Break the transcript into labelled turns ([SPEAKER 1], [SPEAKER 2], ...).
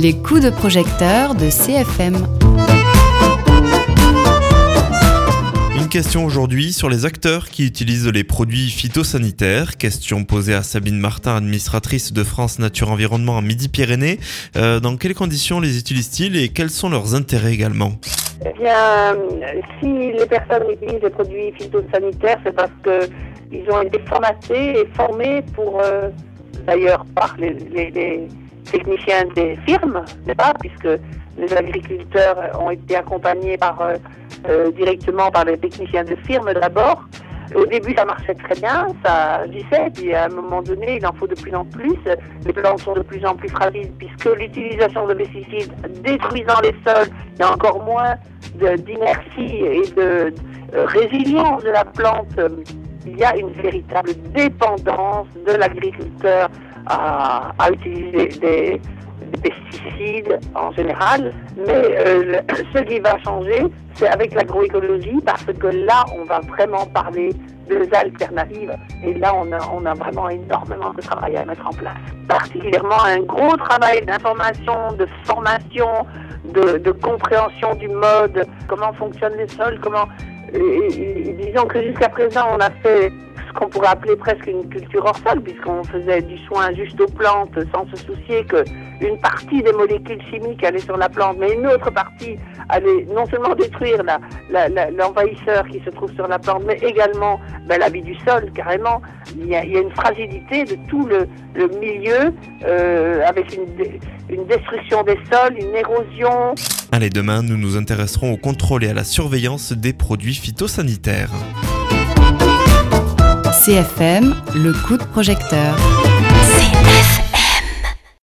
[SPEAKER 1] Les coups de projecteur de CFM.
[SPEAKER 2] Une question aujourd'hui sur les acteurs qui utilisent les produits phytosanitaires. Question posée à Sabine Martin, administratrice de France Nature Environnement en Midi-Pyrénées. Dans quelles conditions les utilisent-ils et quels sont leurs intérêts également ?
[SPEAKER 3] Eh bien, si les personnes utilisent des produits phytosanitaires, c'est parce qu'ils ont été formatés et formés pour, d'ailleurs, par les techniciens des firmes, n'est-ce pas, puisque les agriculteurs ont été accompagnés directement par les techniciens de firme d'abord. Au début, ça marchait très bien, ça agissait, puis à un moment donné, il en faut de plus en plus. Les plantes sont de plus en plus fragiles puisque l'utilisation de pesticides détruisant les sols, il y a encore moins d'inertie et de résilience de la plante. Il y a une véritable dépendance de l'agriculteur à utiliser des pesticides en général, mais ce qui va changer, c'est avec l'agroécologie, parce que là, on va vraiment parler des alternatives, et là, on a vraiment énormément de travail à mettre en place. Particulièrement un gros travail d'information, de formation, de compréhension du mode, comment fonctionnent les sols, disons que jusqu'à présent, on a fait ce qu'on pourrait appeler presque une culture hors sol, puisqu'on faisait du soin juste aux plantes sans se soucier qu'une partie des molécules chimiques allait sur la plante, mais une autre partie allait non seulement détruire l'envahisseur qui se trouve sur la plante, mais également la vie du sol, carrément. Il y a une fragilité de tout le milieu, avec une destruction des sols, une érosion.
[SPEAKER 2] Allez, demain, nous nous intéresserons au contrôle et à la surveillance des produits phytosanitaires.
[SPEAKER 1] CFM, le coup de projecteur.